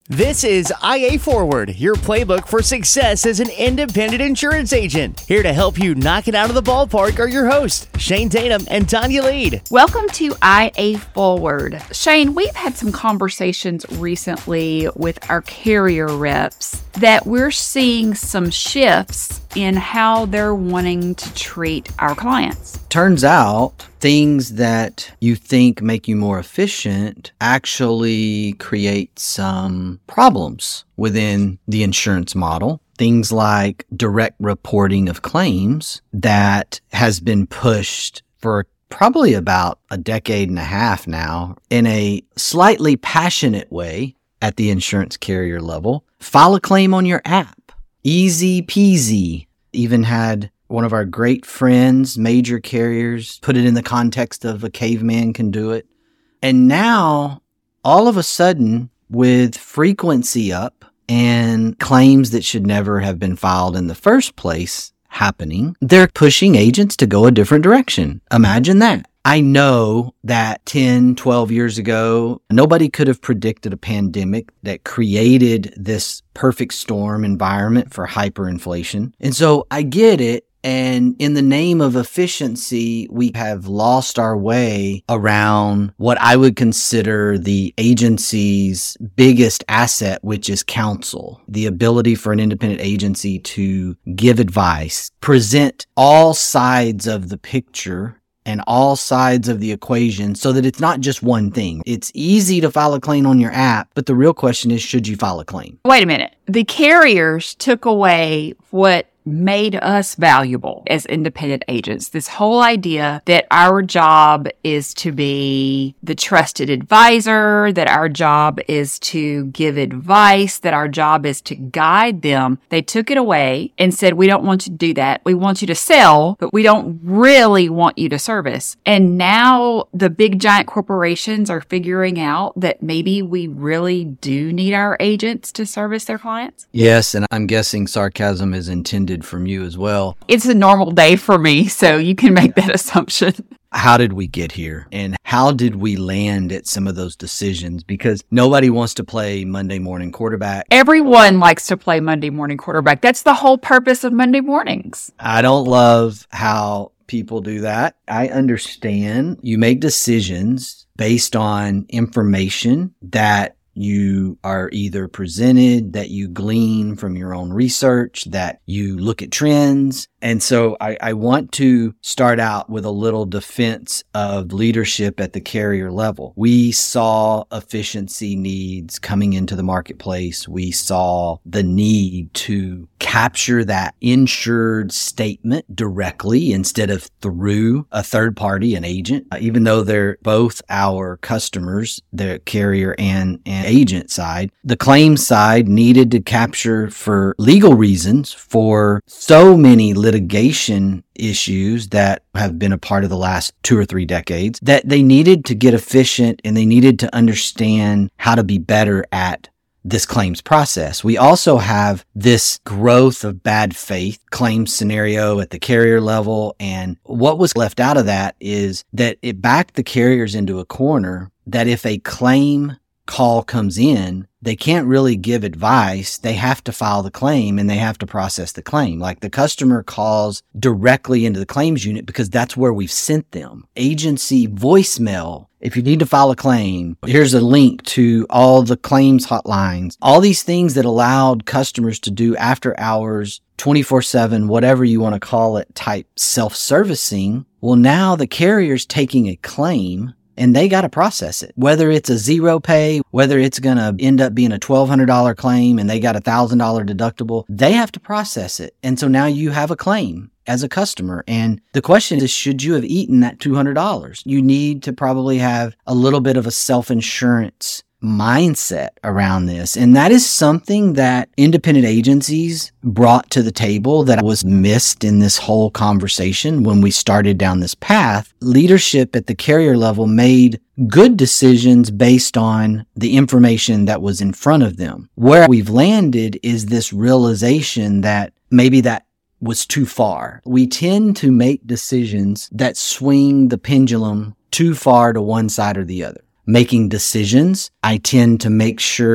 This is IA Forward, your playbook for success as an independent insurance agent. Here to help you knock it out of the ballpark are your hosts, Shane Tatum and Tanya Lead. Welcome to IA Forward. Shane, we've had some conversations recently with our carrier reps that we're seeing some shifts in how they're wanting to treat our clients. Turns out things that you think make you more efficient actually create some problems within the insurance model. Things like direct reporting of claims that has been pushed for probably about a decade and a half now in a slightly passionate way at the insurance carrier level. File a claim on your app. Easy peasy. Even had one of our great friends, major carriers, put it in the context of a caveman can do it. And now, all of a sudden, with frequency up and claims that should never have been filed in the first place happening, they're pushing agents to go a different direction. Imagine that. I know that 10, 12 years ago, nobody could have predicted a pandemic that created this perfect storm environment for hyperinflation. And so I get it. And in the name of efficiency, we have lost our way around what I would consider the agency's biggest asset, which is counsel. The ability for an independent agency to give advice, present all sides of the picture and all sides of the equation so that it's not just one thing. It's easy to file a claim on your app, but the real question is, should you file a claim? Wait a minute. The carriers took away what made us valuable as independent agents. This whole idea that our job is to be the trusted advisor, that our job is to give advice, that our job is to guide them. They took it away and said, we don't want you to do that. We want you to sell, but we don't really want you to service. And now the big giant corporations are figuring out that maybe we really do need our agents to service their clients. Yes, and I'm guessing sarcasm is intended from you as well. It's a normal day for me, so you can make that assumption. How did we get here? And how did we land at some of those decisions? Because nobody wants to play Monday morning quarterback. Everyone likes to play Monday morning quarterback. That's the whole purpose of Monday mornings. I don't love how people do that. I understand you make decisions based on information that you are either presented, that you glean from your own research, that you look at trends. And so I want to start out with a little defense of leadership at the carrier level. We saw efficiency needs coming into the marketplace. We saw the need to capture that insured statement directly instead of through a third party, an agent, even though they're both our customers, the carrier and agent side. The claims side needed to capture for legal reasons for so many litigation issues that have been a part of the last 2 or 3 decades that they needed to get efficient and they needed to understand how to be better at this claims process. We also have this growth of bad faith claims scenario at the carrier level. And what was left out of that is that it backed the carriers into a corner that if a claim call comes in, they can't really give advice. They have to file the claim and they have to process the claim. Like the customer calls directly into the claims unit because that's where we've sent them. Agency voicemail. If you need to file a claim, here's a link to all the claims hotlines. All these things that allowed customers to do after hours, 24/7, whatever you want to call it, type self-servicing. Well, now the carrier's taking a claim and they got to process it. Whether it's a zero pay, whether it's going to end up being a $1,200 claim and they got a $1,000 deductible, they have to process it. And so now you have a claim as a customer. And the question is, should you have eaten that $200? You need to probably have a little bit of a self-insurance mindset around this. And that is something that independent agencies brought to the table that was missed in this whole conversation when we started down this path. Leadership at the carrier level made good decisions based on the information that was in front of them. Where we've landed is this realization that maybe that was too far. We tend to make decisions that swing the pendulum too far to one side or the other. Making decisions, I tend to make sure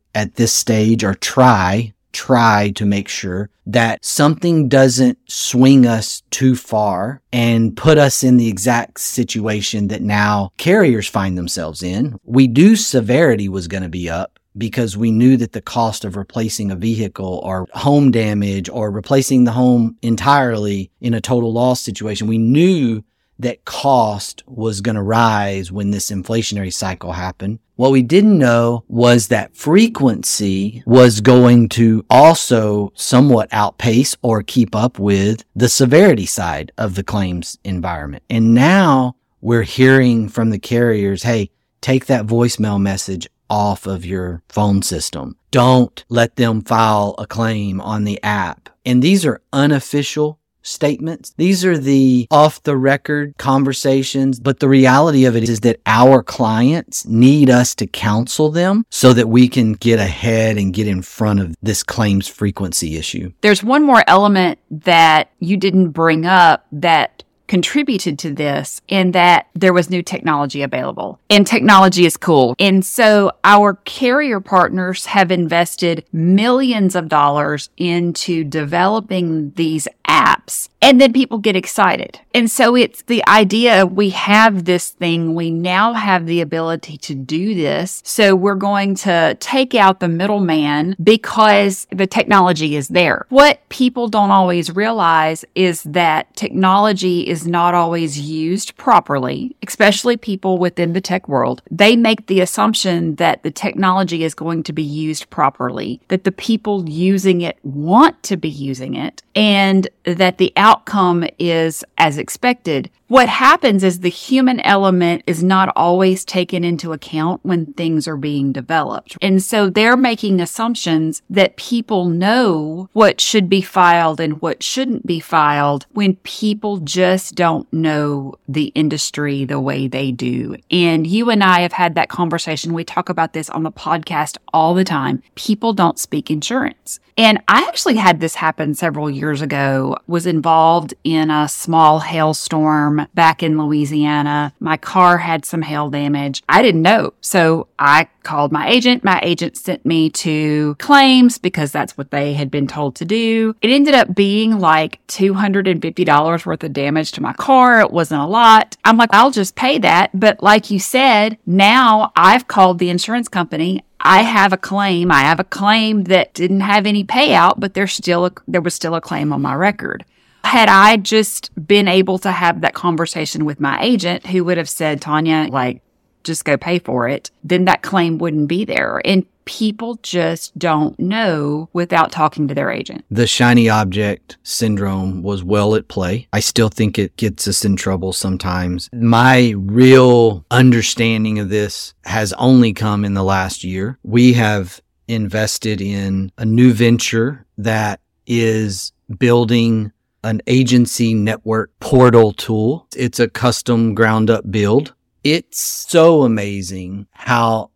at this stage, or try to make sure that something doesn't swing us too far and put us in the exact situation that now carriers find themselves in. We knew severity was going to be up because we knew that the cost of replacing a vehicle or home damage or replacing the home entirely in a total loss situation, we knew that cost was going to rise when this inflationary cycle happened. What we didn't know was that frequency was going to also somewhat outpace or keep up with the severity side of the claims environment. And now we're hearing from the carriers, hey, take that voicemail message off of your phone system. Don't let them file a claim on the app. And these are unofficial statements. These are the off the record conversations, but the reality of it is that our clients need us to counsel them so that we can get ahead and get in front of this claims frequency issue. There's one more element that you didn't bring up that contributed to this, in that there was new technology available, and technology is cool. And so our carrier partners have invested millions of dollars into developing these apps, and then people get excited. And so it's the idea, we have this thing, we now have the ability to do this. So we're going to take out the middleman because the technology is there. What people don't always realize is that technology is not always used properly, especially people within the tech world. They make the assumption that the technology is going to be used properly, that the people using it want to be using it, and that the outcome is as expected. What happens is the human element is not always taken into account when things are being developed. And so they're making assumptions that people know what should be filed and what shouldn't be filed when people just don't know the industry the way they do. And you and I have had that conversation. We talk about this on the podcast all the time. People don't speak insurance. And I actually had this happen several years ago, was involved in a small hailstorm back in Louisiana. My car had some hail damage. I didn't know. So I called my agent. My agent sent me to claims because that's what they had been told to do. It ended up being like $250 worth of damage to my car. It wasn't a lot. I'm like, I'll just pay that. But like you said, now I've called the insurance company. I have a claim. I have a claim that didn't have any payout, but there was still a claim on my record. Had I just been able to have that conversation with my agent, who would have said, Tanya, like, just go pay for it, then that claim wouldn't be there. And people just don't know without talking to their agent. The shiny object syndrome was well at play. I still think it gets us in trouble sometimes. My real understanding of this has only come in the last year. We have invested in a new venture that is building an agency network portal tool. It's a custom ground up build. It's so amazing how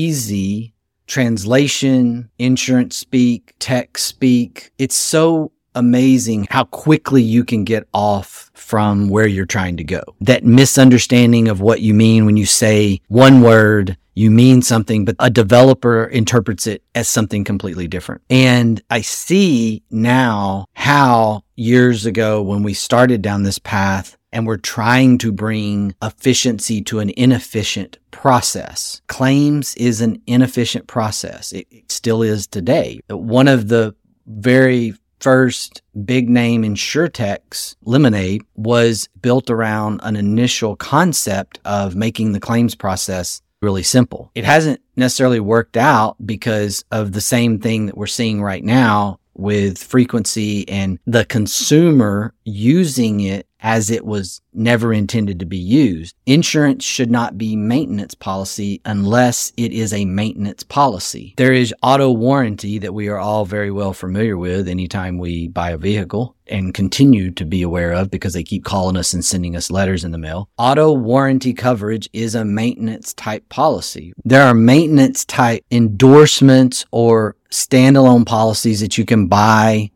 easy translation, insurance speak, tech speak. It's so amazing how quickly you can get off from where you're trying to go. That misunderstanding of what you mean when you say one word, you mean something, but a developer interprets it as something completely different. And I see now how years ago when we started down this path and we're trying to bring efficiency to an inefficient process. Claims is an inefficient process. It still is today. One of the very first big name insurtechs, Lemonade, was built around an initial concept of making the claims process really simple. It hasn't necessarily worked out because of the same thing that we're seeing right now with frequency and the consumer using it as it was never intended to be used. Insurance should not be maintenance policy unless it is a maintenance policy. There is auto warranty that we are all very well familiar with anytime we buy a vehicle and continue to be aware of because they keep calling us and sending us letters in the mail. Auto warranty coverage is a maintenance type policy. There are maintenance type endorsements or standalone policies that you can buy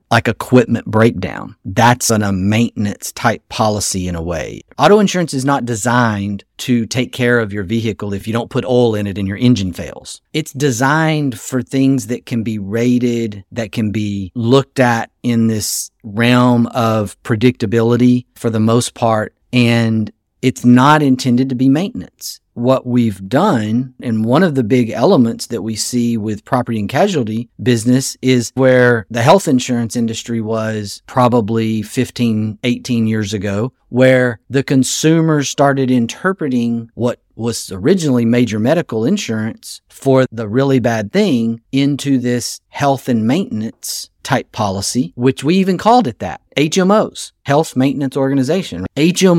like equipment breakdown. That's a maintenance type policy in a way. Auto insurance is not designed to take care of your vehicle if you don't put oil in it and your engine fails. It's designed for things that can be rated, that can be looked at in this realm of predictability for the most part, and it's not intended to be maintenance. What we've done, and one of the big elements that we see with property and casualty business is where the health insurance industry was probably 15, 18 years ago, where the consumers started interpreting what was originally major medical insurance for the really bad thing into this health and maintenance type policy, which we even called it that. HMOs, Health Maintenance Organization.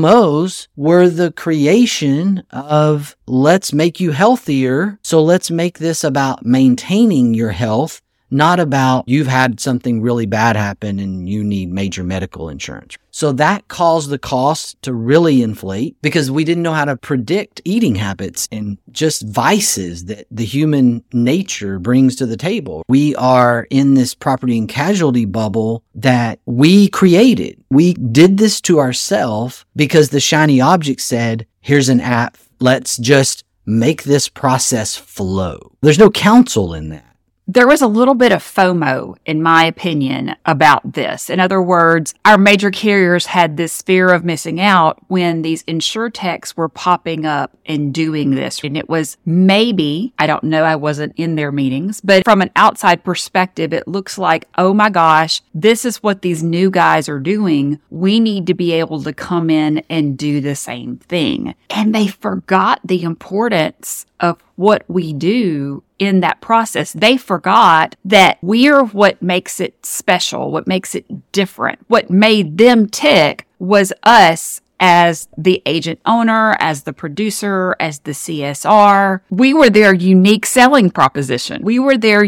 HMOs were the creation of let's make you healthier. So let's make this about maintaining your health, not about you've had something really bad happen and you need major medical insurance. So that caused the cost to really inflate because we didn't know how to predict eating habits and just vices that the human nature brings to the table. We are in this property and casualty bubble that we created. We did this to ourselves because the shiny object said, here's an app. Let's just make this process flow. There's no counsel in that. There was a little bit of FOMO, in my opinion, about this. In other words, our major carriers had this fear of missing out when these insurtechs were popping up and doing this. And it was maybe, I don't know, I wasn't in their meetings, but from an outside perspective, it looks like, oh my gosh, this is what these new guys are doing. We need to be able to come in and do the same thing. And they forgot the importance of what we do in that process. They forgot that we are what makes it special, what makes it different. What made them tick was us as the agent owner, as the producer, as the CSR. We were their unique selling proposition. We were their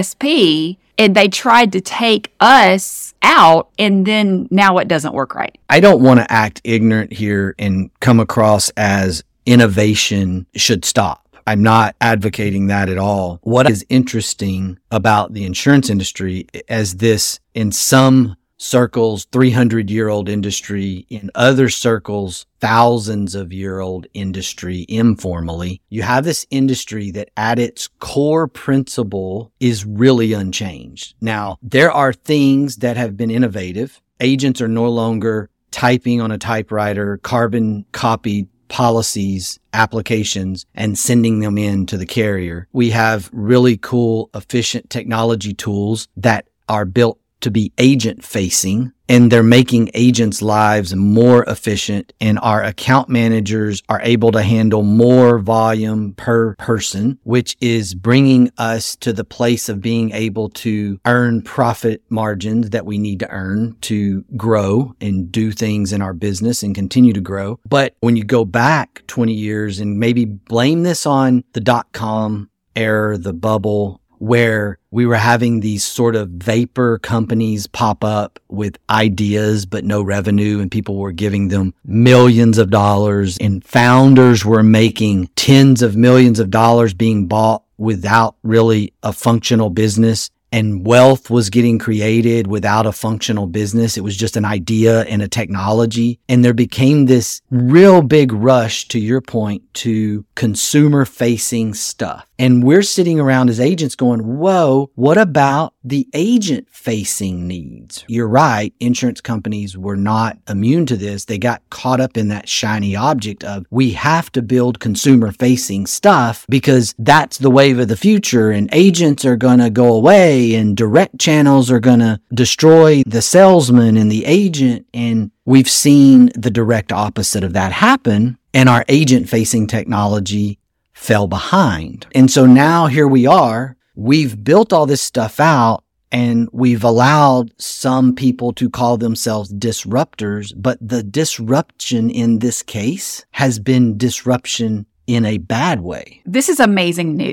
USP, and they tried to take us out, and then now it doesn't work right. I don't want to act ignorant here and come across as innovation should stop. I'm not advocating that at all. What is interesting about the insurance industry as this, in some circles, 300-year-old industry, in other circles, thousands of year old industry informally, you have this industry that at its core principle is really unchanged. Now, there are things that have been innovative. Agents are no longer typing on a typewriter, carbon copied policies, applications, and sending them in to the carrier. We have really cool, efficient technology tools that are built to be agent facing, and they're making agents' lives more efficient, and our account managers are able to handle more volume per person, which is bringing us to the place of being able to earn profit margins that we need to earn to grow and do things in our business and continue to grow. But when you go back 20 years and maybe blame this on the .com era, the bubble, where we were having these sort of vapor companies pop up with ideas but no revenue, and people were giving them millions of dollars, and founders were making tens of millions of dollars being bought without really a functional business. And wealth was getting created without a functional business. It was just an idea and a technology. And there became this real big rush, to your point, to consumer facing stuff. And we're sitting around as agents going, whoa, what about the agent facing needs? You're right. Insurance companies were not immune to this. They got caught up in that shiny object of we have to build consumer facing stuff because that's the wave of the future, and agents are going to go away and direct channels are going to destroy the salesman and the agent. And we've seen the direct opposite of that happen, and our agent facing technology fell behind. And so now here we are, we've built all this stuff out, and we've allowed some people to call themselves disruptors, but the disruption in this case has been disruption in a bad way. This is amazing news.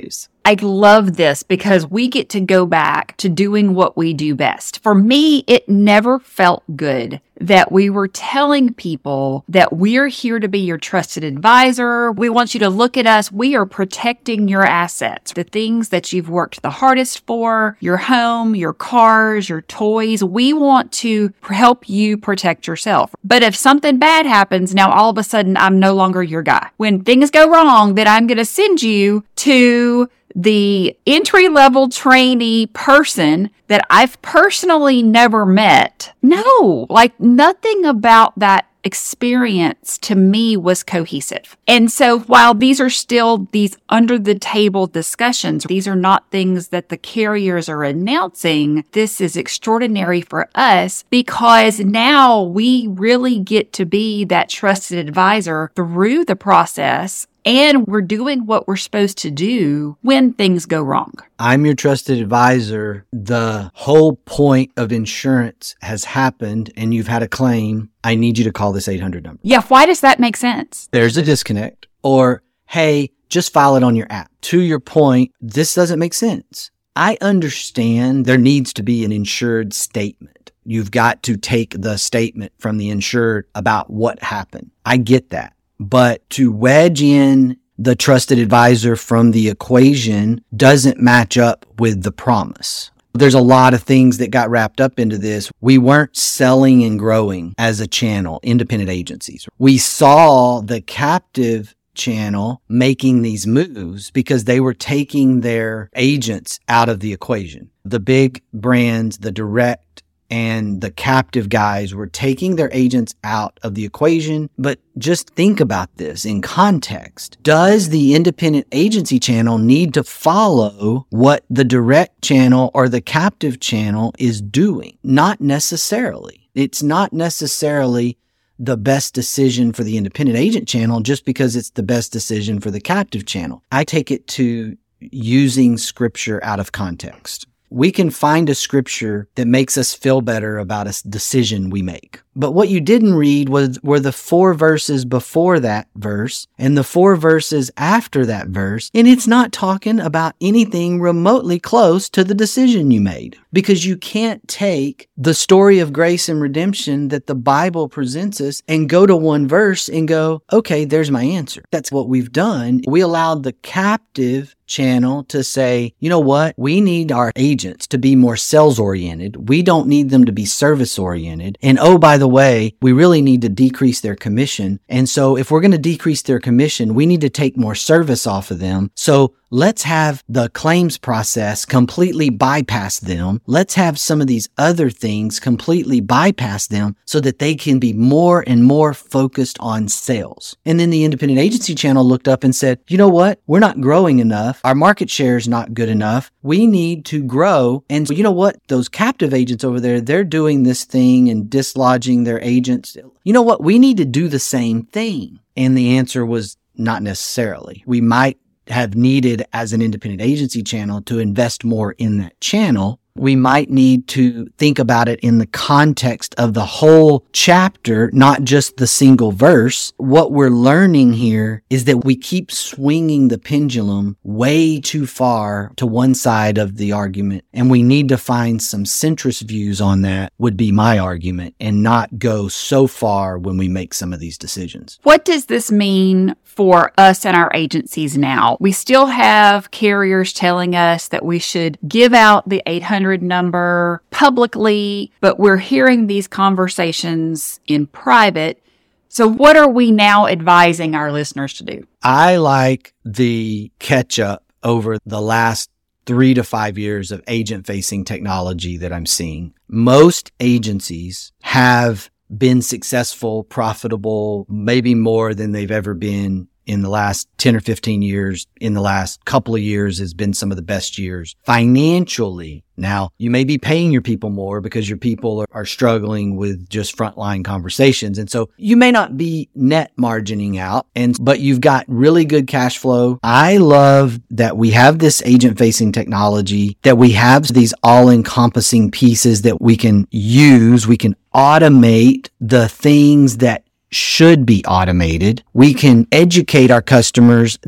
I love this because we get to go back to doing what we do best. For me, it never felt good that we were telling people that we're here to be your trusted advisor. We want you to look at us. We are protecting your assets, the things that you've worked the hardest for, your home, your cars, your toys. We want to help you protect yourself. But if something bad happens, now all of a sudden I'm no longer your guy. When things go wrong, then I'm going to send you to the entry-level trainee person that I've personally never met. No, like nothing about that experience to me was cohesive. And so while these are still these under-the-table discussions, these are not things that the carriers are announcing. This is extraordinary for us because now we really get to be that trusted advisor through the process. And we're doing what we're supposed to do when things go wrong. I'm your trusted advisor. The whole point of insurance has happened and you've had a claim. I need you to call this 800 number. Yeah, why does that make sense? There's a disconnect. Or, hey, just file it on your app. To your point, this doesn't make sense. I understand there needs to be an insured statement. You've got to take the statement from the insured about what happened. I get that. But to wedge in the trusted advisor from the equation doesn't match up with the promise. There's a lot of things that got wrapped up into this. We weren't selling and growing as a channel, independent agencies. We saw the captive channel making these moves because they were taking their agents out of the equation. The big brands, the direct and the captive guys were taking their agents out of the equation. But just think about this in context. Does the independent agency channel need to follow what the direct channel or the captive channel is doing? Not necessarily. It's not necessarily the best decision for the independent agent channel just because it's the best decision for the captive channel. I take it to using scripture out of context. We can find a scripture that makes us feel better about a decision we make. But what you didn't read were the 4 verses before that verse and the 4 verses after that verse. And it's not talking about anything remotely close to the decision you made, because you can't take the story of grace and redemption that the Bible presents us and go to one verse and go, okay, there's my answer. That's what we've done. We allowed the captive channel to say, you know what? We need our agents to be more sales oriented. We don't need them to be service oriented. And oh, by the way, we really need to decrease their commission. And so if we're going to decrease their commission, we need to take more service off of them. So let's have the claims process completely bypass them. Let's have some of these other things completely bypass them so that they can be more and more focused on sales. And then the independent agency channel looked up and said, you know what? We're not growing enough. Our market share is not good enough. We need to grow. And so, you know what? Those captive agents over there, they're doing this thing and dislodging their agents. You know what? We need to do the same thing. And the answer was not necessarily. We might have needed as an independent agency channel to invest more in that channel. We might need to think about it in the context of the whole chapter, not just the single verse. What we're learning here is that we keep swinging the pendulum way too far to one side of the argument, and we need to find some centrist views on that, would be my argument, and not go so far when we make some of these decisions. What does this mean for us and our agencies now? We still have carriers telling us that we should give out the 800 number publicly, but we're hearing these conversations in private. So what are we now advising our listeners to do? I like the catch up over the last 3 to 5 years of agent-facing technology that I'm seeing. Most agencies have been successful, profitable, maybe more than they've ever been in the last 10 or 15 years. In the last couple of years has been some of the best years financially. Now, you may be paying your people more because your people are struggling with just frontline conversations. And so you may not be net margining out, but you've got really good cash flow. I love that we have this agent-facing technology, that we have these all-encompassing pieces that we can use. We can automate the things that should be automated. We can educate our customers that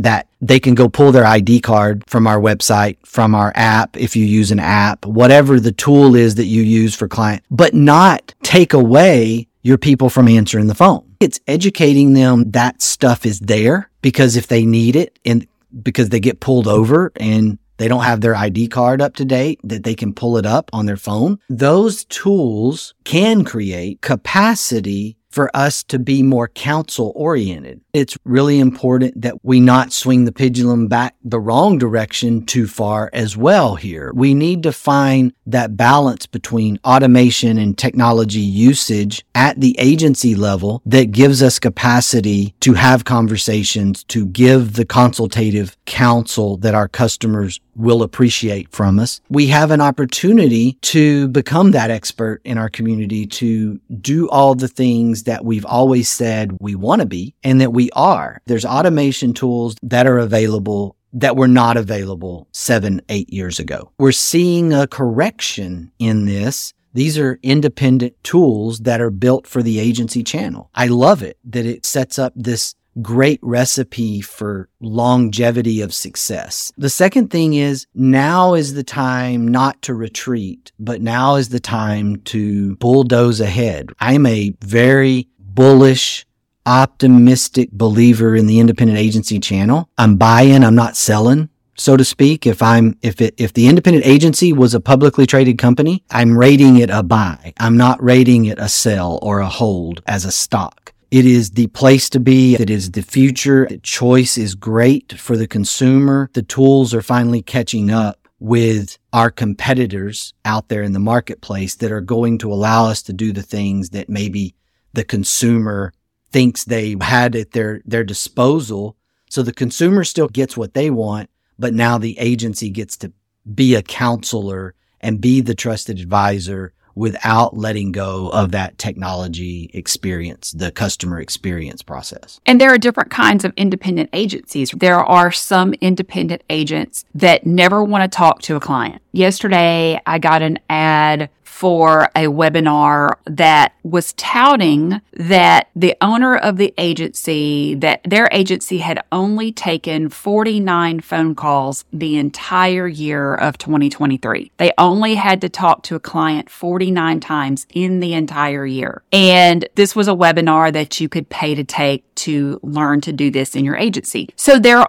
They can go pull their ID card from our website, from our app, if you use an app, whatever the tool is that you use for client, but not take away your people from answering the phone. It's educating them that stuff is there, because if they need it and because they get pulled over and they don't have their ID card up to date, that they can pull it up on their phone. Those tools can create capacity for us to be more counsel oriented. It's really important that we not swing the pendulum back the wrong direction too far as well here. We need to find that balance between automation and technology usage at the agency level that gives us capacity to have conversations, to give the consultative counsel that our customers will appreciate from us. We have an opportunity to become that expert in our community, to do all the things that we've always said we want to be and that we are. There's automation tools that are available that were not available 7-8 years ago. We're seeing a correction in this. These are independent tools that are built for the agency channel. I love it that it sets up this great recipe for longevity of success. The second thing is, now is the time not to retreat, but now is the time to bulldoze ahead. I'm a very bullish, optimistic believer in the independent agency channel. I'm buying, I'm not selling, so to speak. If the independent agency was a publicly traded company, I'm rating it a buy. I'm not rating it a sell or a hold as a stock. It is the place to be. It is the future. The choice is great for the consumer. The tools are finally catching up with our competitors out there in the marketplace that are going to allow us to do the things that maybe the consumer thinks they had at their disposal. So the consumer still gets what they want, but now the agency gets to be a counselor and be the trusted advisor without letting go of that technology experience, the customer experience process. And there are different kinds of independent agencies. There are some independent agents that never want to talk to a client. Yesterday, I got an ad for a webinar that was touting that the owner of the agency, that their agency had only taken 49 phone calls the entire year of 2023. They only had to talk to a client 49 times in the entire year. And this was a webinar that you could pay to take to learn to do this in your agency. So they're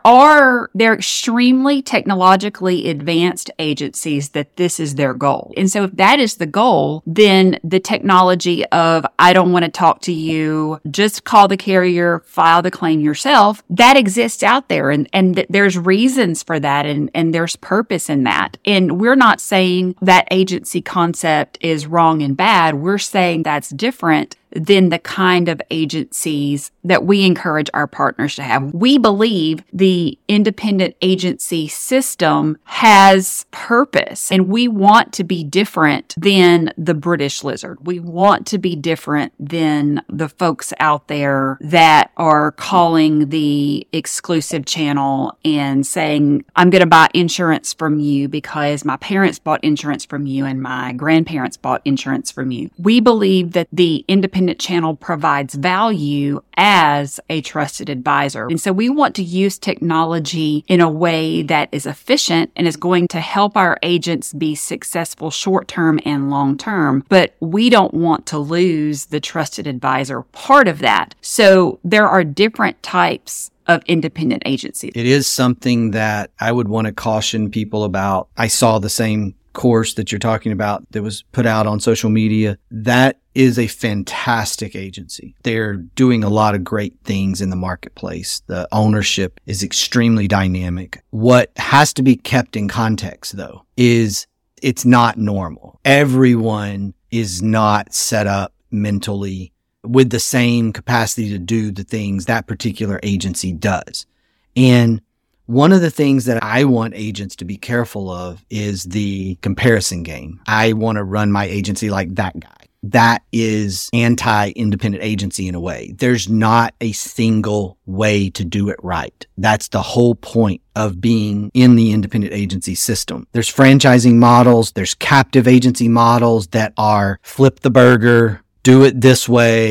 extremely technologically advanced agencies that this is their goal. And so if that is the goal, then the technology of, I don't want to talk to you, just call the carrier, file the claim yourself, that exists out there. And there's reasons for that, and there's purpose in that. And we're not saying that agency concept is wrong and bad. We're saying that's different than the kind of agencies that we encourage our partners to have. We believe the independent agency system has purpose, and we want to be different than the British lizard. We want to be different than the folks out there that are calling the exclusive channel and saying, I'm going to buy insurance from you because my parents bought insurance from you and my grandparents bought insurance from you. We believe that the independent channel provides value as a trusted advisor. And so we want to use technology in a way that is efficient and is going to help our agents be successful short-term and long-term, but we don't want to lose the trusted advisor part of that. So there are different types of independent agencies. It is something that I would want to caution people about. I saw the same course that you're talking about that was put out on social media. That is a fantastic agency. They're doing a lot of great things in the marketplace. The ownership is extremely dynamic. What has to be kept in context, though, is it's not normal. Everyone is not set up mentally with the same capacity to do the things that particular agency does. And one of the things that I want agents to be careful of is the comparison game. I want to run my agency like that guy. That is anti-independent agency in a way. There's not a single way to do it right. That's the whole point of being in the independent agency system. There's franchising models. There's captive agency models that are flip the burger, do it this way,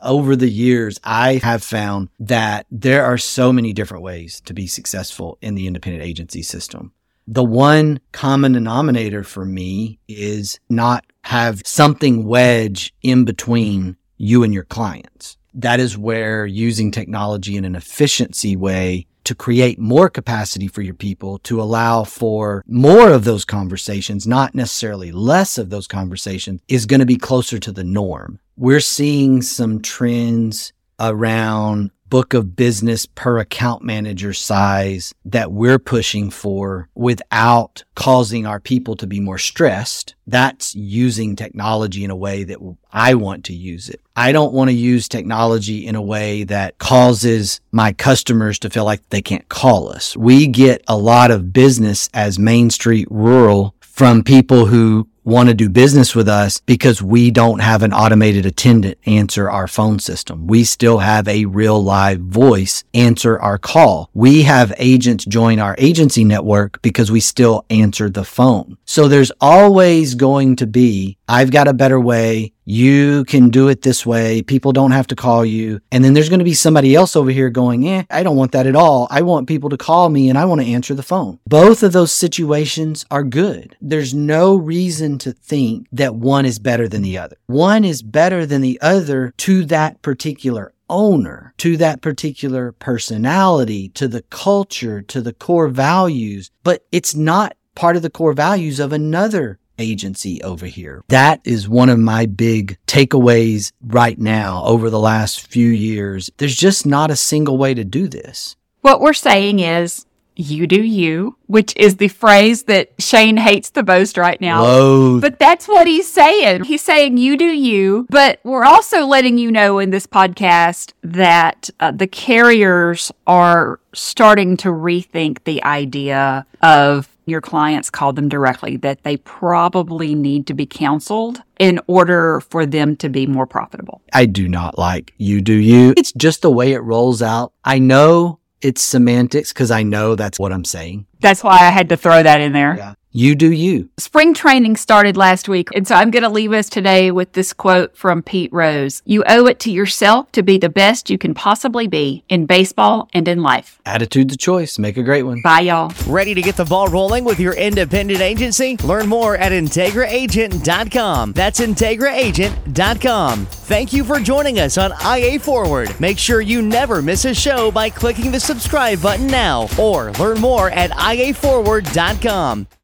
Over the years, I have found that there are so many different ways to be successful in the independent agency system. The one common denominator for me is not have something wedge in between you and your clients. That is where using technology in an efficiency way to create more capacity for your people, to allow for more of those conversations, not necessarily less of those conversations, is going to be closer to the norm. We're seeing some trends around book of business per account manager size that we're pushing for without causing our people to be more stressed. That's using technology in a way that I want to use it. I don't want to use technology in a way that causes my customers to feel like they can't call us. We get a lot of business as Main Street Rural from people who want to do business with us because we don't have an automated attendant answer our phone system. We still have a real live voice answer our call. We have agents join our agency network because we still answer the phone. So there's always going to be, I've got a better way. You can do it this way. People don't have to call you. And then there's going to be somebody else over here going, I don't want that at all. I want people to call me and I want to answer the phone. Both of those situations are good. There's no reason to think that one is better than the other. One is better than the other to that particular owner, to that particular personality, to the culture, to the core values, but it's not part of the core values of another agency over here. That is one of my big takeaways right now over the last few years. There's just not a single way to do this. What we're saying is, you do you, which is the phrase that Shane hates the most right now. Loathe. But that's what he's saying. He's saying you do you, but we're also letting you know in this podcast that the carriers are starting to rethink the idea of your clients call them directly, that they probably need to be counseled in order for them to be more profitable. I do not like you do you. It's just the way it rolls out. I know it's semantics because I know that's what I'm saying. That's why I had to throw that in there. Yeah. You do you. Spring training started last week, and so I'm going to leave us today with this quote from Pete Rose. You owe it to yourself to be the best you can possibly be in baseball and in life. Attitude's a choice. Make a great one. Bye, y'all. Ready to get the ball rolling with your independent agency? Learn more at IntegraAgent.com. That's IntegraAgent.com. Thank you for joining us on IA Forward. Make sure you never miss a show by clicking the subscribe button now, or learn more at IAForward.com.